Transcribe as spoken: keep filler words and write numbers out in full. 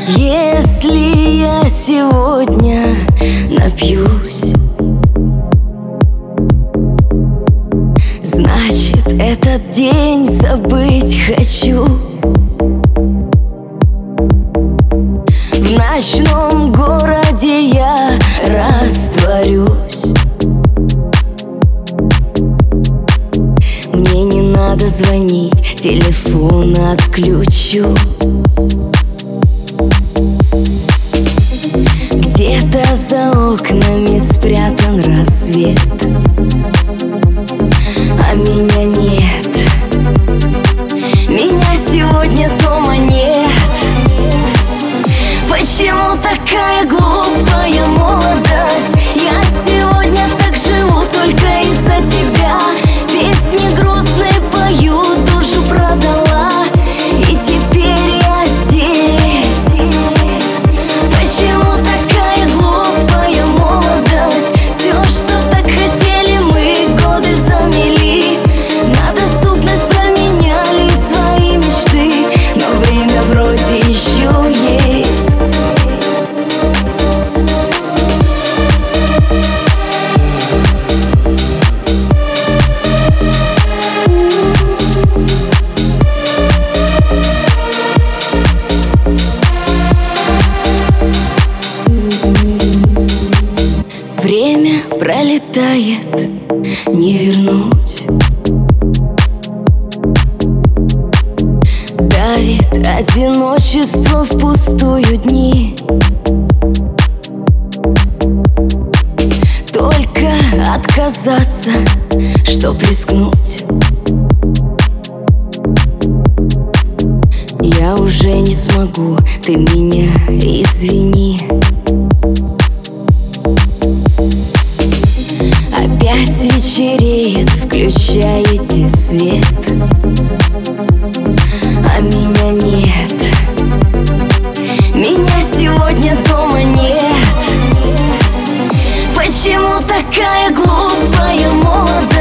Если я сегодня напьюсь, значит, этот день забыть хочу. В ночном городе я растворюсь. Мне не надо звонить, телефон отключу. Где-то за окнами спрятан рассвет, а меня нет. Меня сегодня дома нет. Почему такая глупая молодость? Я сегодня так живу только из-за тебя. Песни грустные пою, душу продала, и теперь я здесь. Почему такая глупая молодость? Все, что так хотели мы, годы замели. На доступность променяли свои мечты, но время вроде еще есть. Время пролетает, не вернуть. Давит одиночество в пустую дни. Только отказаться, чтоб рискнуть. Я уже не смогу, ты меня извини. Опять вечереет, включаете свет, а меня нет. Меня сегодня дома нет. Почему такая глупая молодость?